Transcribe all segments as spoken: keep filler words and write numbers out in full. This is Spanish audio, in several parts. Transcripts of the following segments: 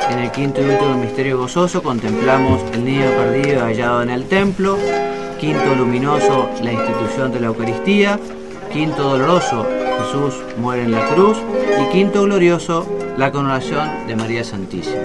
En el quinto y último misterio gozoso contemplamos el niño perdido hallado en el templo. Quinto luminoso, la institución de la Eucaristía. Quinto doloroso, Jesús muere en la cruz. Y quinto glorioso, la coronación de María Santísima.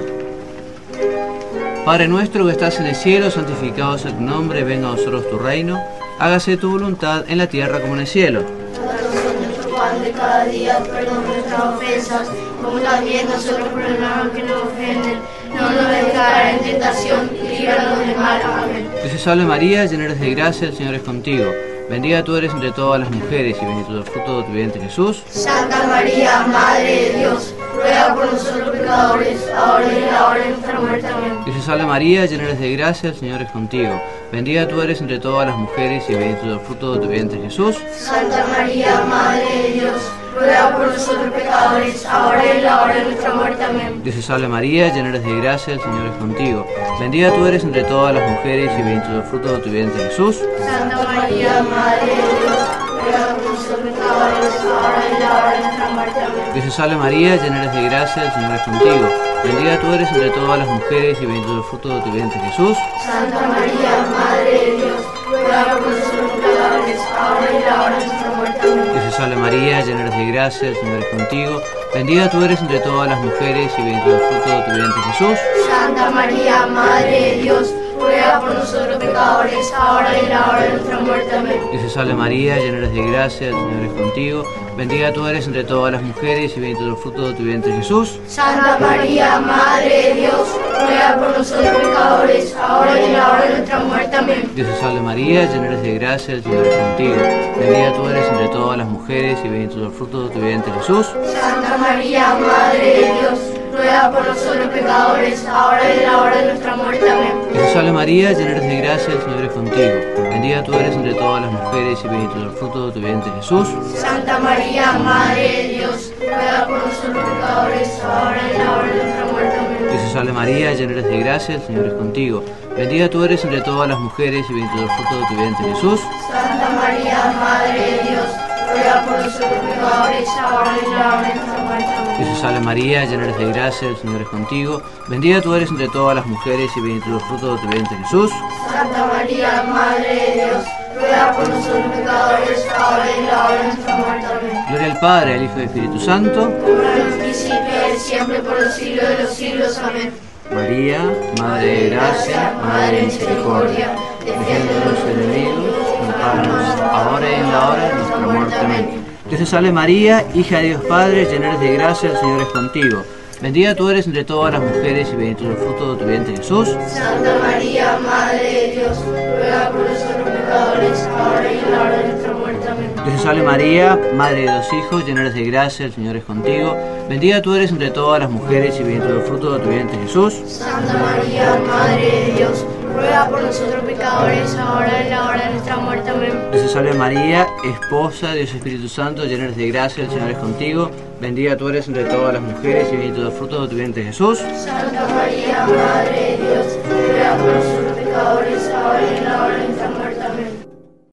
Padre nuestro que estás en el cielo, santificado sea tu nombre, venga a nosotros tu reino. Hágase tu voluntad en la tierra como en el cielo. Danos nuestro pan de cada día, perdona nuestras ofensas, como también nosotros perdonamos a los que nos ofenden. No nos dejes caer en tentación y líbranos del mal. Amén. Dios te salve María, llena eres de gracia, el Señor es contigo. Bendita tú eres entre todas las mujeres y bendito es el fruto de tu vientre Jesús. Santa María, Madre de Dios, ruega por nosotros pecadores, ahora y en la hora de nuestra muerte. Amén. Dios te salve María, llena eres de gracia, el Señor es contigo. Bendita tú eres entre todas las mujeres y bendito es el fruto de tu vientre Jesús. Santa María, Madre de Dios, ruega por nosotros pecadores, ahora y en la hora de nuestra muerte. Amén. Dios te salve María, llena eres de gracia, el Señor es contigo. Bendita tú eres entre todas las mujeres y bendito es el fruto de tu vientre Jesús. Santa María, Madre de Dios, ruega por nosotros pecadores, ahora y en la hora de nuestra muerte. Amén. Dios te salve María, llena eres de gracia, el Señor es contigo. Bendita tú eres entre todas las mujeres y bendito es el fruto de tu vientre Jesús. Santa María, Madre de Dios, ruega por nosotros pecadores, ahora y en la hora de nuestra muerte. Amén. Dios te salve María, llena eres de gracia, el Señor es contigo. Bendita tú eres entre todas las mujeres y bendito es el fruto de tu vientre Jesús. Santa María, Madre de Dios, ruega por nosotros pecadores, ahora y en la hora de nuestra muerte. Amén. Dios te salve María, llena eres de gracia, el Señor es contigo. Bendita tú eres entre todas las mujeres y bendito es el fruto de tu vientre Jesús. Santa María, Madre de Dios, ruega por nosotros pecadores, ahora y en la hora de nuestra muerte. Amén. Dios te salve María, llena eres de gracia, el Señor es contigo. Bendita tú eres entre todas las mujeres y bendito es el fruto de tu vientre Jesús. Santa María, Madre de Dios, ruega por nosotros pecadores, ahora y en la hora de nuestra muerte. Amén. Dios te salve María, llena eres de gracia, el Señor es contigo. Bendita tú eres entre todas las mujeres y bendito es el fruto de tu vientre Jesús. Santa María, Madre de Dios, ruega por nosotros pecadores, ahora y en la hora de nuestra muerte. Amén. Dios te salve María, llena eres de gracia, el Señor es contigo. Bendita tú eres entre todas las mujeres y bendito es el fruto de tu vientre Jesús. Santa María, Madre de Dios, ruega por nosotros pecadores, ahora y en la hora de nuestra muerte. Amén. Dios te salve María, llena eres de gracia, el Señor es contigo. Bendita tú eres entre todas las mujeres y bendito es el fruto de tu vientre Jesús. Santa María, Madre de Dios, ruega por nosotros pecadores, ahora y en la hora de nuestra muerte. Amén. Gloria al Padre, al Hijo y al Espíritu Santo. Como en el principio y siempre, por los siglos de los siglos. Amén. María, Madre de gracia, Madre de misericordia, defiende de los enemigos, ampáranos ahora y en la hora de nuestra muerte. Amén. Dios te salve María, hija de Dios Padre, llena eres de gracia, el Señor es contigo. Bendita tú eres entre todas las mujeres y bendito es el fruto de tu vientre Jesús. Santa María, Madre de Dios, ruega por nosotros pecadores, ahora y en la hora de nuestra muerte. Amén. Dios te salve María, Madre de dos hijos, llena eres de gracia, el Señor es contigo. Bendita tú eres entre todas las mujeres y bendito es el fruto de tu vientre Jesús. Santa María, Madre de Dios, ruega por nosotros pecadores, ahora y en la hora de nuestra muerte. Amén. Dios te salve María, esposa de Dios Espíritu Santo, llena eres de gracia, el Señor es contigo. Bendita tú eres entre todas las mujeres y bendito es el fruto de tu vientre Jesús. Santa María, Madre de Dios, ruega por nosotros pecadores, ahora y en la hora de